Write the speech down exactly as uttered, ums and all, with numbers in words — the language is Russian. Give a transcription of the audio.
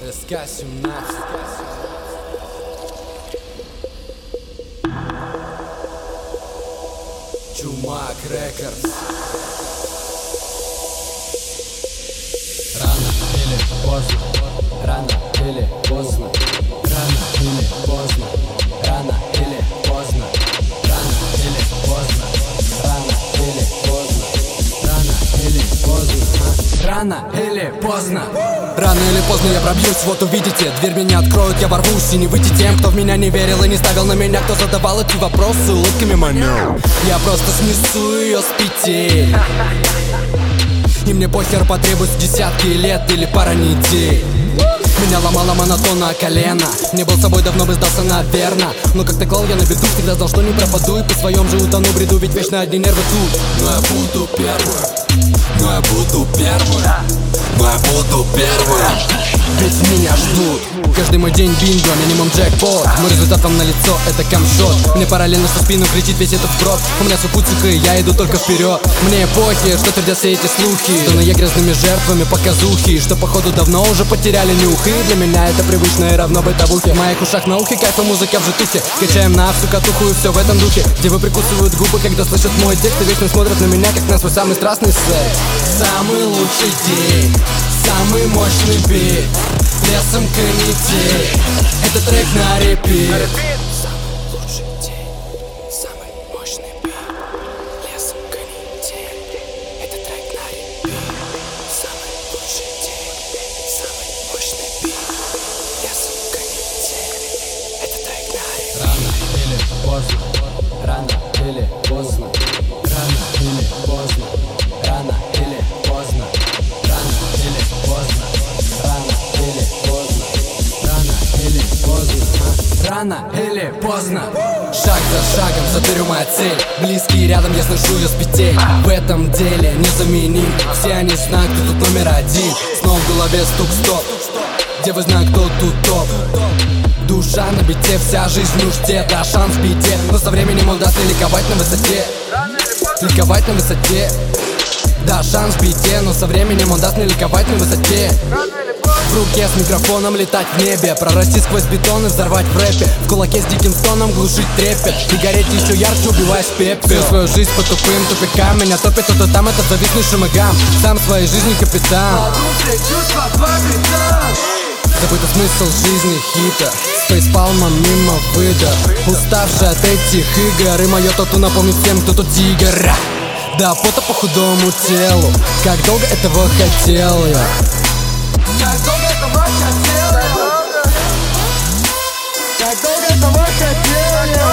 эс ка семнадцать. Чумак Рекордс. Рано или поздно, рано или поздно, рано или поздно, рано или поздно, рано или поздно, рано или поздно, рано или поздно, рано или поздно. Рано или поздно я пробьюсь, вот увидите. Дверь меня откроют, я ворвусь. И не выйти тем, кто в меня не верил и не ставил на меня, кто задавал эти вопросы улыбками манил. Я просто снесу ее с пяти. И мне похер, потребуется десятки лет или пара недель. Меня ломало монотонно колено. Не был собой, давно бы сдался, наверно. Но как ты клал, я на виду, всегда знал, что не пропаду. И по своем же утону бреду, ведь вечно одни нервы тут. Но я буду первым, но я буду первым, но я буду первым, ведь меня ждут. Каждый мой день бинго, минимум джекпот. Мой результат вам на лицо, это камшот. Мне параллельно со спину кричит весь этот сброд. У меня свой путь, и я иду только вперед. Мне эпохи, что твердят все эти слухи, что на я грязными жертвами показухи, что походу давно уже потеряли нюх. И для меня это привычно и равно бытовухе. В моих ушах науки, кайф и музыка в житухе. Качаем на всю катуху и все в этом духе. Где вы прикусывают губы, когда слышат мой текст, и вечно смотрят на меня, как на свой самый страстный секс. Самый лучший день, самый мощный бит, лесом канитель, это трек на репит. Самый лучший день, самый мощный бит, лесом канитель, это трек на репит. Самый лучший день, самый мощный бит, лесом канитель, это трек на репит. Рано или поздно, рано или поздно, рано или поздно, рано или поздно, рано или поздно, рано или поздно, рано или поздно, рано или поздно. Шаг за шагом заберу мою цель. Близкие рядом, я слышу ее с петель. В этом деле незаменим. Все они знают, кто тут номер один. Снова в голове стук-стоп. Где вы знаете, кто тут топ? Душа на бите, вся жизнь в нужде. Да, шанс в беде, но со временем он даст мне ликовать на высоте. Ликовать на высоте. Да, шанс в беде, но со временем он даст мне ликовать на высоте. В руке с микрофоном летать в небе, прорасти сквозь бетон и взорвать в рэпе. В кулаке с диким стоном глушить трепет и гореть еще ярче, убиваясь в пепел. Всю свою жизнь по тупым тупикам меня топит то там, это зависнувшим игам. Сам своей жизни капитан. Забытый смысл жизни хита, фейспалмом мимо выдох. Уставший от этих игр, и мое тату напомнит всем, кто тут тигр. Да, пота по худому телу, как долго этого хотел я. Как долго этого хотел я. Как долго этого хотел я.